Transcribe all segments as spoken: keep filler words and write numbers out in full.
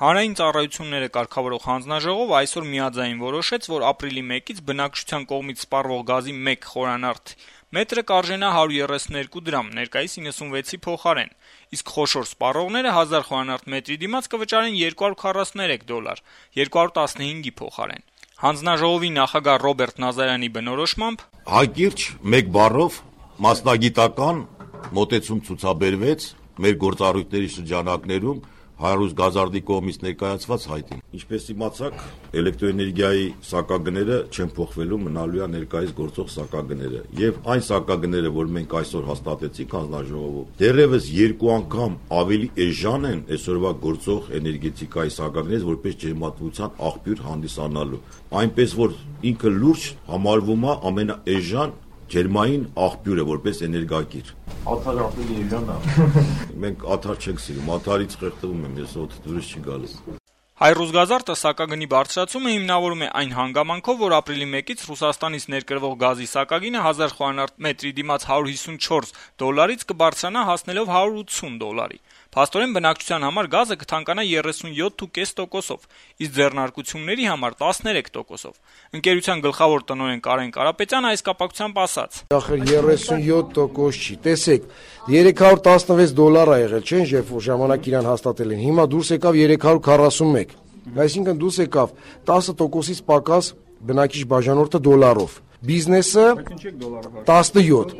Հանրային ծառայությունները կարգավորող հանձնաժողովը այսօր միաձայն որոշեց, որ ապրիլի մեկից բնակչության կողմից սպառվող գազի մեկ խորանարդ մետրը կարժենա հարյուր երեսունհինգ դրամ, ներկայիս իննսունվեցի փոխարեն, իսկ խոշոր սպառողները հազար խորանարդ մետրի դիմաց կվճարեն երկու հարյուր քառասուններեք դոլար, երկու հարյուր տասնհինգի փոխարեն։ Հանձնաժողովի նախագահ Ռոբերտ Նազարյանի բնորոշմամբ հակիրճ մեկ բառով մասնագիտական մոտեցում ցուցաբերվեց մեր գործառույթների շրջանակներում Հարուս Գազարդի կողմից ներկայացված հայտին։ Ինչպես իմացաք, էլեկտրոէներգիայի սակագները չեն փոխվելու, մնալու է ներկայիս գործող սակագները։ Եվ այն սակագները, որ մենք այսօր հաստատեցինք հանձնաժողովում, դեռևս երկու անգամ ավելի էժան են այսօրվա գործող էներգետիկայի սակագներից, որպես ջերմատվության աղբյուր հանդիսանալու։ Այնպես որ ինքը լուրջ համարվում է ամենաէժան ջերմային աղբյուրը որպես էներգակիր։ Աթարը ավելի էժան է։ Մենք աթար չենք սիրում, աթարից խեղդվում եմ, ես օդ դուրս չի գալիս։ Հայրուզ Գազարդը սակագնի բարձրացումը հիմնավորում է այն հանգամանքով, որ ապրիլի մեկից Ռուսաստանից ներկրվող գազի սակագինը հազար խորանարդ մետրի դիմաց հարյուր հիսունչորս դոլարից կբարձրանա հասնելով հարյուր ութսուն դոլարի։ Փաստորեն բնակչության համար գազը կթանկանա երեսունյոթ փոխանակ պենս տոկոսով, իսկ ձեռնարկությունների համար տասներեք տոկոսով։ Ընկերության գլխավոր տնօրեն Կարեն Կարապետյանը այս կապակցությամբ ասաց. Ախր երեսունյոթ տոկոս չի, տեսեք, երեք հարյուր տասնվեց դոլար ա եղել, չէ՞, երբ որ ժամանակ իրան հաստատել են։ Հիմա դուրս եկավ երեք հարյուր քառասունմեկ։ Այսինքն դուրս եկավ տասը տոկոսից պակաս բնակիչ բաժանորդը դոլարով։ Բիզնեսը տասնյոթ։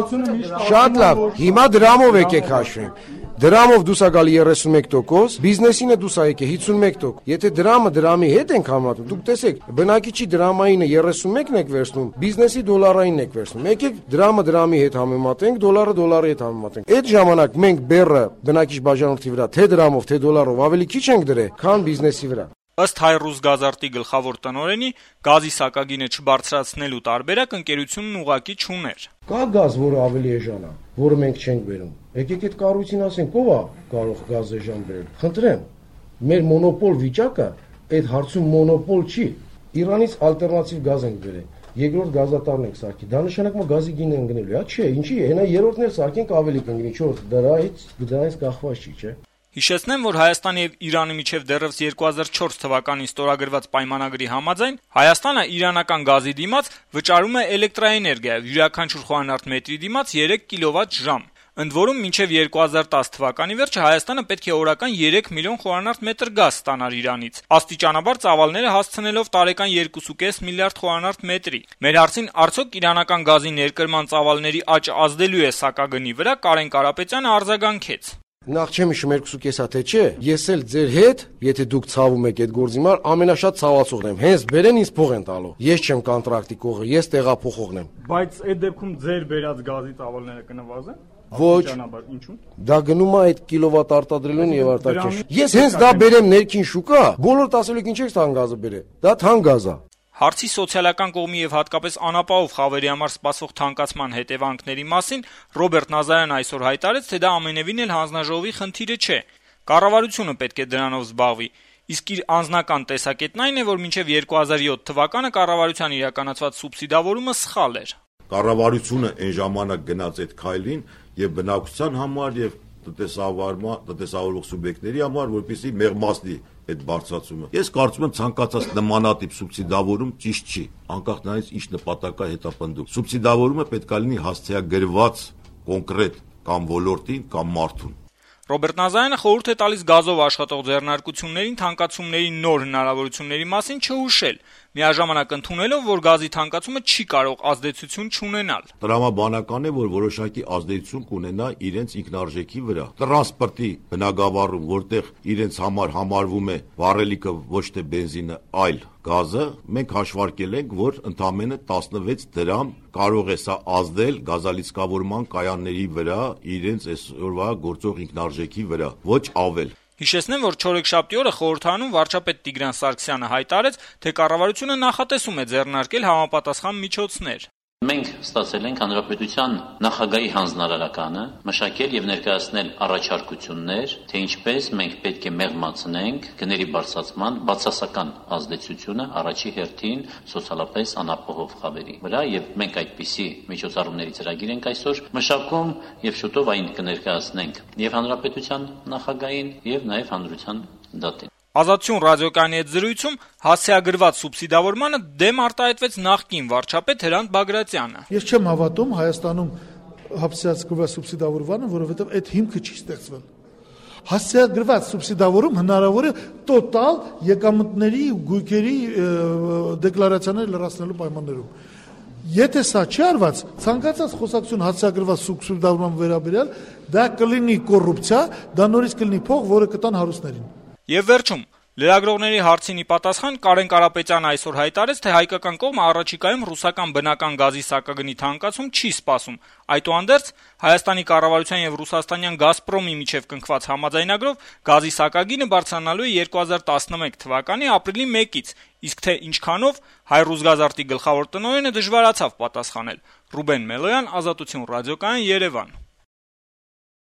Շատ լավ, հիմա դրամով եկեք հաշվենք։ Դրամով դուս ա գալի երեսունմեկ տոկոս, բիզնեսինը դուս ա եկե հիսունմեկ տոկոս։ Եթե դրամը դրամի հետ ենք համատում, դուք տեսեք, բնակիչի դրամայինը երեսունմեկն եք վերցնում, բիզնեսի դոլարայինն եք վերցնում։ Եկեք դրամը դրամի հետ համեմատենք, դոլարը դոլարի հետ համեմատենք։ Այդ ժամանակ մենք բեռը բնակիչ բաժանորդի վրա թե դրամով, թե դոլարով ավելի քիչ ենք դրել, քան բիզնեսի վրա։ Ըստ Հայրուզ Գազարդի գլխավոր տնօրենի, գազի սակագինը չբարձրացնելու տարբերակ ընկերությունն ուղղակի չուներ։ Կա գազ, որը ավելի էժան է, որը մենք չենք բերում։ Եկեք այդ կառույցին ասենք, ով է կարող գազ էժան բերել։ Խնդրեմ, մեր մոնոպոլ վիճակը այդ հարցում մոնոպոլ չի։ Իրանից ալտերնատիվ գազ ենք բերել։ Երկրորդ գազատարն ենք սարքի։ Դա նշանակում է գազի գինը ընկնելու, հա չէ, ինչի՞, հենա երրորդն էլ սարքենք ավելի կընկնի, չորս դրայից դրանից կախված չի, չէ։ Հիշեցնեմ, որ Հայաստանի եւ Իրանի միջև դեռևս երկու հազար չորս թվականին ստորագրված պայմանագրի համաձայն Հայաստանը իրանական գազի դիմաց վճարում է էլեկտրաէներգիա յուրաքանչյուր խորանարդ մետրի դիմաց երեք կիլովատ-ժամ։ Ընդ որում մինչև երկու հազար տասը թվականի վերջը Հայաստանը պետք է օրական երեք միլիոն խորանարդ մետր գազ ստանար Իրանից, աստիճանաբար ծավալները հասցնելով տարեկան երկու կόμma պենս միլիարդ խորանարդ մետրի։ Մեր հարցին արդյոք իրանական գազի ներկրման ծավալների աճը ազդելու է սակագնի վրա, Կարեն Կարապետյանը արձագանքեց. Նախ չեմ հիշում երկու կես թե չէ, ես էլ ձեր հետ, եթե դուք ցավում եք այդ գործի համար, ամենաշատ ցավացողն եմ։ Հենց բերեն ինձ փող են տալու։ Ես չեմ կոնտրակտի կողը, ես տեղափոխողն եմ։ Բայց այդ դեպքում ձեր բերած գազի ծավալները կնվազեն։ Ոչ, ինչու՞։ դա գնում է այդ կիլովատ արտադրելուն եւ արտաքեշ։ Ես հենց դա բերեմ ներքին շուկա, բոլորը ասելու եք ինչ եք թան գազը բերել։ Դա թան գազ է։ Հարցի սոցիալական կողմի եւ հատկապես անապահով խավերի համար սպասվող թանկացման հետևանքների մասին Ռոբերտ Նազարյանը այսօր հայտարարեց, թե դա ամենևին էլ հանձնաժողովի խնդիրը չէ։ Կառավարությունը պետք է դրանով զբաղվի, իսկ իր անձնական տեսակետն այն է, որ մինչև երկու հազար յոթ թվականը կառավարության իրականացված սուբսիդավորումը սխալ էր։ Կառավարությունը այն ժամանակ գնաց այդ քայլին եւ բնակչության համար եւ տնտեսավարման տնտեսավորող սուբյեկտների համար, որպեսզի մեղմացնի այդ բարձրացումը։ Ես կարծում եմ ցանկացած նմանատիպ սուբսիդավորում ճիշտ չի, անկախ նրանից ինչ նպատակա հետապնդում։ Սուբսիդավորումը պետք է լինի հասցեագրված կոնկրետ կամ ոլորտին կամ մարդուն։ Ռոբերտ Նազարյանը խորհուրդ է տալիս գազով աշխատող ձեռնարկություններին թանկացումների նոր հնարավորությունների մասին չհուշել, միաժամանակ ընդունելով, որ գազի թանկացումը չի կարող ազդեցություն չունենալ։ Տրամաբանական է, որ որոշակի ազդեցություն կունենա իրենց ինքնարժեքի վրա։ Տրանսպորտի բնագավառում, որտեղ իրենց համար համարվում է վառելիքը ոչ թե բենզինը, այլ գազը, մենք հաշվարկել ենք, որ ընդամենը տասնվեց դրամ կարող է սա ազդել գազալիցքավորման կայանների վրա, իրենց այսօրվա գործող ինքնարժեքի վրա, ոչ ավել։ Հիշեցնեմ, որ չորեքշաբթի օրը խորհրդարանում վարչապետ Տիգրան Սարգսյանը հայտարարեց, թե կառավարությունը նախատեսում է ձեռնարկել համապատասխան միջոցներ։ Մենք ստացել ենք հանրապետության նախագահի հանձնարարականը մշակել եւ ներկայացնել առաջարկություններ, թե ինչպես մենք պետք է մեղմացնենք գների բարձրացման բացասական ազդեցությունը առաջի հերթին սոցիալապես անապահով խավերի վրա եւ մենք այդպիսի միջոցառումների ծրագիր ենք այսօր մշակում եւ շուտով այն կներկայացնենք եւ հանրապետության նախագահին եւ նաեւ հանրության դատին։ Ազատություն ռադիոկայանի հետ զրույցում հասցեագրված սուբսիդավորմանը դեմ արտահայտվեց նախկին վարչապետ Հրանտ Բագրատյանը։ Ես չեմ հավատում Հայաստանում հասցեագրված սուբսիդավորմանը, որովհետև այդ հիմքը չի ստեղծվել։ Հասցեագրված սուբսիդավորում հնարավոր է տոտալ եկամուտների ու գույքերի դեկլարացիաներ լրացնելու պայմաններում։ Եթե սա չի արված, ցանկացած խոսակցություն հասցեագրված սուբսիդավորման վերաբերյալ դա կլինի կոռուպցիա, դա նորից կլինի փող, որը կտան հարուստներին։ Եվ վերջում լրագրողների հարցին ի պատասխան Կարեն Կարապետյանը այսօր հայտարարեց, թե հայկական կողմը առաջիկայում ռուսական բնական գազի սակագնի թանկացում չի սպասում։ Այդուհանդերձ Հայաստանի կառավարության եւ ռուսաստանյան Գազպրոմի միջև կնքված համաձայնագրով գազի սակագինը բարձրանալու է երկու հազար տասնմեկ թվականի ապրիլի մեկից, իսկ թե ինչքանով Հայ-Ռուսգազարտի գլխավոր տնօրենը դժվարացավ պատասխանել։ Ռուբեն Մելոյան, Ազատություն ռադիոկայան, Երևան։